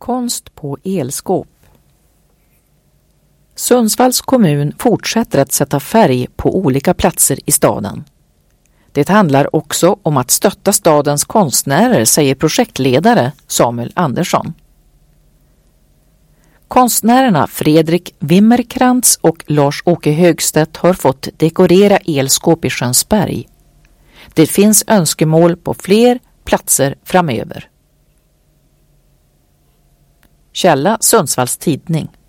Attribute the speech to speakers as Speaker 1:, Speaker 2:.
Speaker 1: Konst på elskåp. Sundsvalls kommun fortsätter att sätta färg på olika platser i staden. Det handlar också om att stötta stadens konstnärer, säger projektledare Samuel Andersson. Konstnärerna Fredrik Wimmerkrantz och Lars-Åke Högstedt har fått dekorera elskåp i Sjönsberg. Det finns önskemål på fler platser framöver. Källa Sundsvalls Tidning.